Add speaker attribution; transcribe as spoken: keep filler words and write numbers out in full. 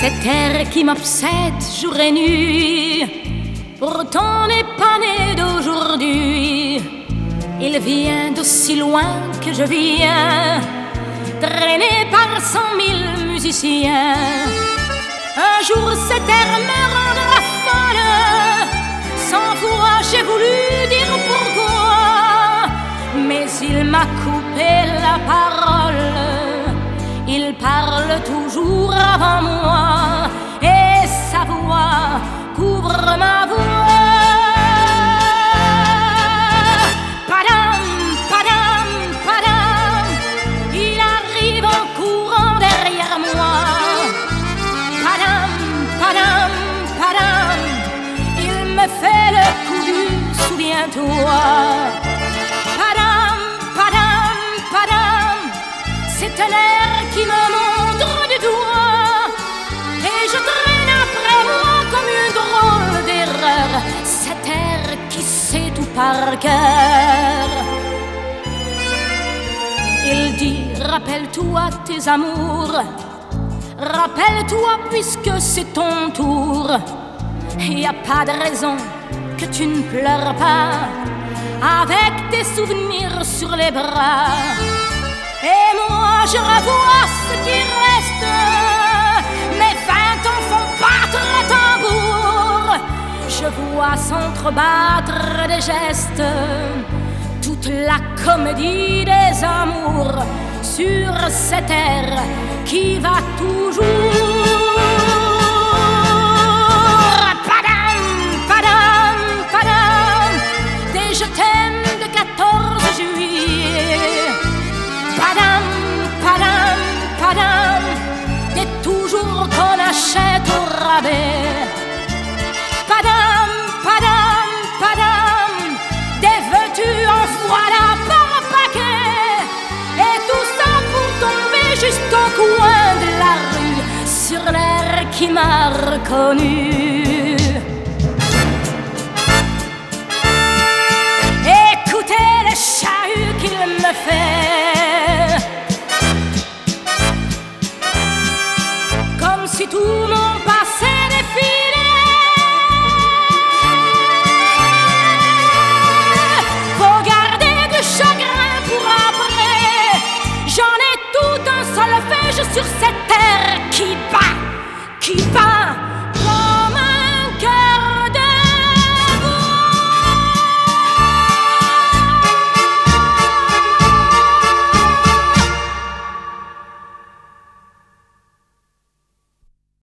Speaker 1: Cet air qui m'obsède jour et nuit, pourtant n'est pas né d'aujourd'hui. Il vient d'aussi loin que je viens, traîné par cent mille musiciens. Un jour cet air me rendra folle, cent fois j'ai voulu dire pourquoi, mais il m'a coupé la parole. Il parle toujours avant moi et sa voix couvre ma voix. Padam, padam, padam, il arrive en courant derrière moi. Padam, padam, padam, il me fait le coup du souviens-toi. Padam, padam, padam, c'est un air qui me montre du doigt et je traîne après moi comme une drôle d'erreur cet air qui sait tout par cœur. Il dit rappelle-toi tes amours, rappelle-toi puisque c'est ton tour. Y a pas de raison que tu ne pleures pas avec tes souvenirs sur les bras. Et moi je revois ce qui reste, mes vingt ans font battre le tambour. Je vois s'entrebattre des gestes, toute la comédie des amours sur cet air qui va toujours. Padam, padam, padam, des je t'aime de quatorze juillet. Padam, padam, padam, des toujours qu'on achète au rabais. Padam, padam, padam, des vêtus en voilà par paquet. Et tout ça pour tomber juste au coin de la rue sur l'air qui m'a reconnu.